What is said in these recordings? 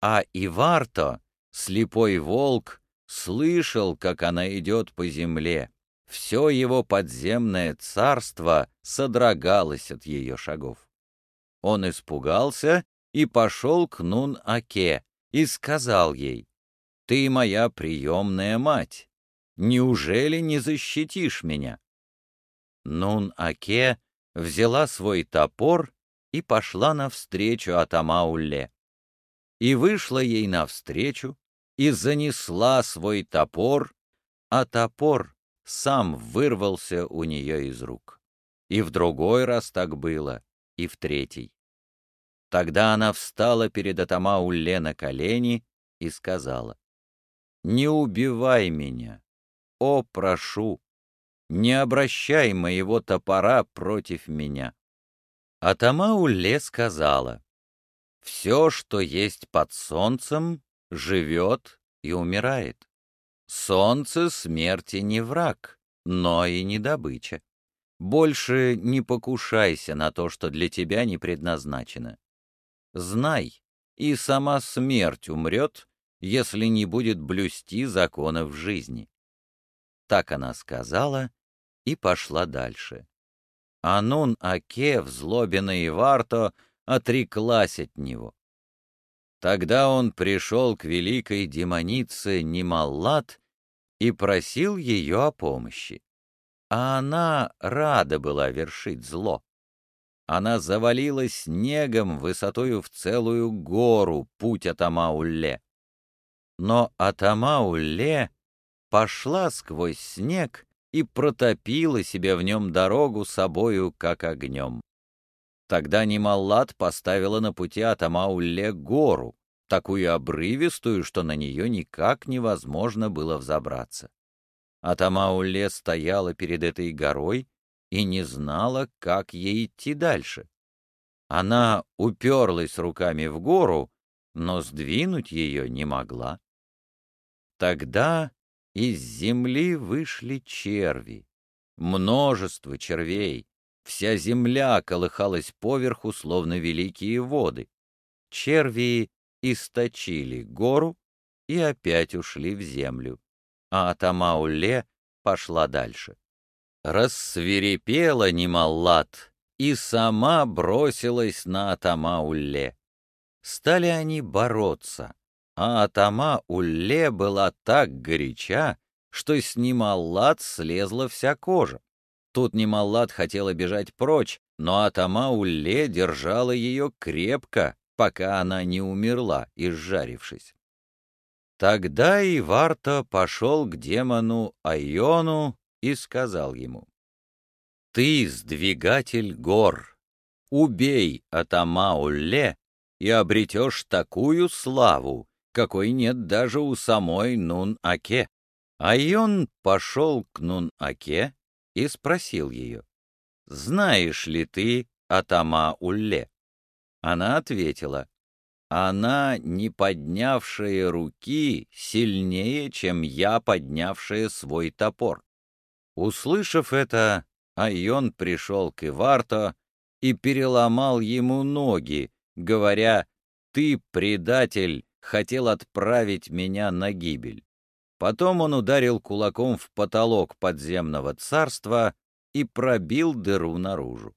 А Иварто, слепой волк, слышал, как она идет по земле. Все его подземное царство содрогалось от ее шагов. Он испугался и пошел к Нун-Аке и сказал ей: «Ты моя приемная мать. Неужели не защитишь меня?» Нун-Аке взяла свой топор и пошла навстречу Атамаулле. И вышла ей навстречу, и занесла свой топор, а топор сам вырвался у нее из рук. И в другой раз так было, и в третий. Тогда она встала перед Атамаулле на колени и сказала: «Не убивай меня, о, прошу, не обращай моего топора против меня». Атамаулле сказала: «Все, что есть под солнцем, живет и умирает. Солнце смерти не враг, но и не добыча. Больше не покушайся на то, что для тебя не предназначено. Знай, и сама смерть умрет, если не будет блюсти законов жизни». Так она сказала и пошла дальше. А Нун-Аке в злобе на Иварто отреклась от него. Тогда он пришел к великой демонице Нималлат и просил ее о помощи. А она рада была вершить зло. Она завалила снегом высотою в целую гору путь Атамаулле. Но Атамаулле пошла сквозь снег и протопила себе в нем дорогу собою, как огнем. Тогда Нималлат поставила на пути Атамаулле гору, такую обрывистую, что на нее никак невозможно было взобраться. Атамаулле стояла перед этой горой и не знала, как ей идти дальше. Она уперлась руками в гору, но сдвинуть ее не могла. Тогда из земли вышли черви, множество червей, вся земля колыхалась поверху, словно великие воды. Черви источили гору и опять ушли в землю, а Атамаулле пошла дальше. Рассвирепела Нималлат и сама бросилась на Атамаулле. Стали они бороться, а Атамаулле была так горяча, что с Нималлат слезла вся кожа. Тут Нималлат хотела бежать прочь, но Атамаулле держала ее крепко, пока она не умерла, изжарившись. Тогда Иварто пошел к демону Айону и сказал ему: «Ты сдвигатель гор, убей Атамаулле и обретешь такую славу, какой нет даже у самой Нун-Аке». Айон пошел к Нун-Аке и спросил ее: «Знаешь ли ты Атама-Улле?» Она ответила: «Она, не поднявшая руки, сильнее, чем я, поднявшая свой топор». Услышав это, Айон пришел к Иварто и переломал ему ноги, говоря: «Ты, предатель, хотел отправить меня на гибель». Потом он ударил кулаком в потолок подземного царства и пробил дыру наружу.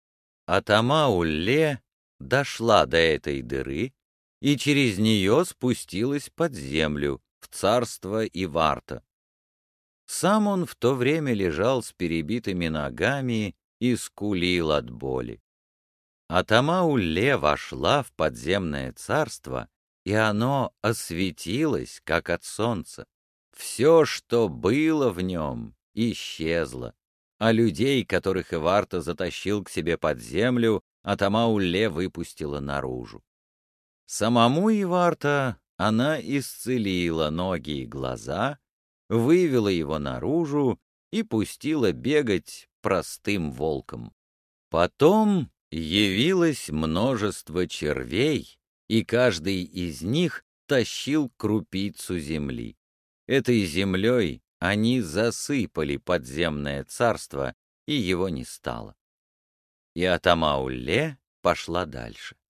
Атама-Улле дошла до этой дыры и через нее спустилась под землю, в царство Иварто. Сам он в то время лежал с перебитыми ногами и скулил от боли. Атама-Улле вошла в подземное царство, и оно осветилось, как от солнца. Все, что было в нем, исчезло, а людей, которых Иварто затащил к себе под землю, Атама-Улле выпустила наружу. Самому Иварто она исцелила ноги и глаза, вывела его наружу и пустила бегать простым волком. Потом явилось множество червей, и каждый из них тащил крупицу земли. Этой землей они засыпали подземное царство, и его не стало. И Атама-Улле пошла дальше.